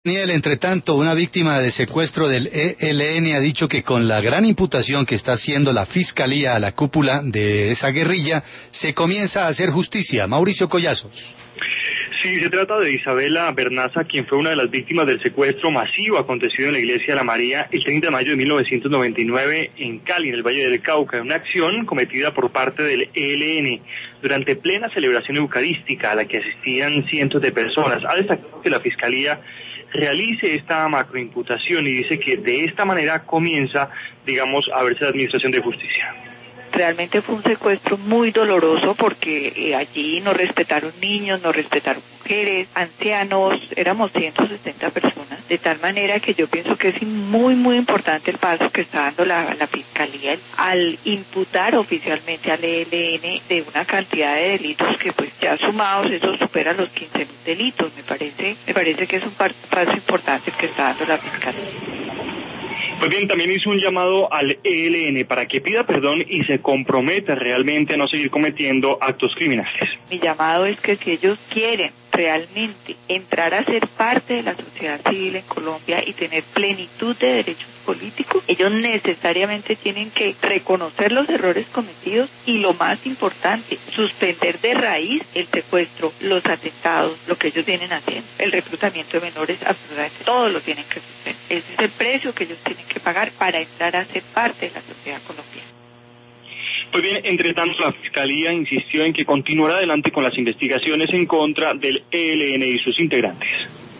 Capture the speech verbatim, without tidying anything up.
Daniel, entre tanto, una víctima de secuestro del E L N ha dicho que con la gran imputación que está haciendo la Fiscalía a la cúpula de esa guerrilla, se comienza a hacer justicia. Mauricio Collazos. Sí, se trata de Isabela Bernaza, quien fue una de las víctimas del secuestro masivo acontecido en la iglesia de la María el treinta de mayo de mil novecientos noventa y nueve en Cali, en el Valle del Cauca, una acción cometida por parte del E L N durante plena celebración eucarística a la que asistían cientos de personas. Ha destacado que la Fiscalía realice esta macroimputación y dice que de esta manera comienza, digamos, a verse la administración de justicia. Realmente fue un secuestro muy doloroso porque eh, allí no respetaron niños, no respetaron mujeres, ancianos, éramos ciento setenta personas, de tal manera que yo pienso que es muy muy importante el paso que está dando la, la Fiscalía al imputar oficialmente al E L N de una cantidad de delitos que pues ya sumados eso supera los quince mil delitos. Me parece, me parece que es un paso importante el que está dando la Fiscalía. Pues bien, también hizo un llamado al E L N para que pida perdón y se comprometa realmente a no seguir cometiendo actos criminales. Mi llamado es que si ellos quieren realmente entrar a ser parte de la sociedad civil en Colombia y tener plenitud de derechos políticos, ellos necesariamente tienen que reconocer los errores cometidos y, lo más importante, suspender de raíz el secuestro, los atentados, lo que ellos vienen haciendo, el reclutamiento de menores, absolutamente todo lo tienen que suspender. Ese es el precio que ellos tienen que pagar para entrar a ser parte de la sociedad colombiana. Pues bien, entre tanto, la Fiscalía insistió en que continuará adelante con las investigaciones en contra del E L N y sus integrantes.